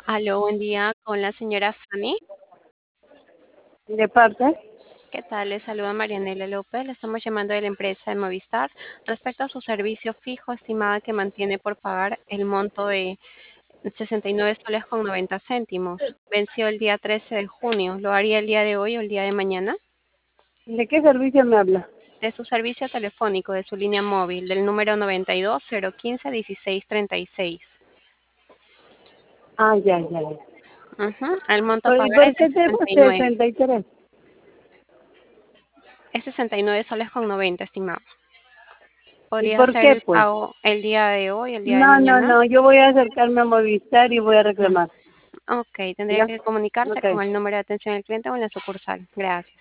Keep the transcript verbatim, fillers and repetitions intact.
Aló, buen día con la señora Fanny. ¿De parte? ¿Qué tal? Le saluda Marianela López. Le estamos llamando de la empresa de Movistar respecto a su servicio fijo estimada que mantiene por pagar el monto de sesenta y nueve soles con noventa céntimos. Venció el día trece de junio. ¿Lo haría el día de hoy o el día de mañana? ¿De qué servicio me habla? De su servicio telefónico, de su línea móvil, del número noventa y dos cero quince dieciséis treinta y seis. Ah, ya, ya, ya. Ujú. El monto a ¿Por, ¿Y pagar por es de qué tengo sesenta y nueve. sesenta y tres? Es sesenta y nueve soles con noventa, estimado. ¿Y Podría por hacer qué, el pues? pago el día de hoy, el día de No, no, mañana. no, yo voy a acercarme a Movistar y voy a Mm. reclamar. Ok, tendría ¿Ya? que comunicarse Ok. con el número de atención al cliente o en la sucursal. Gracias.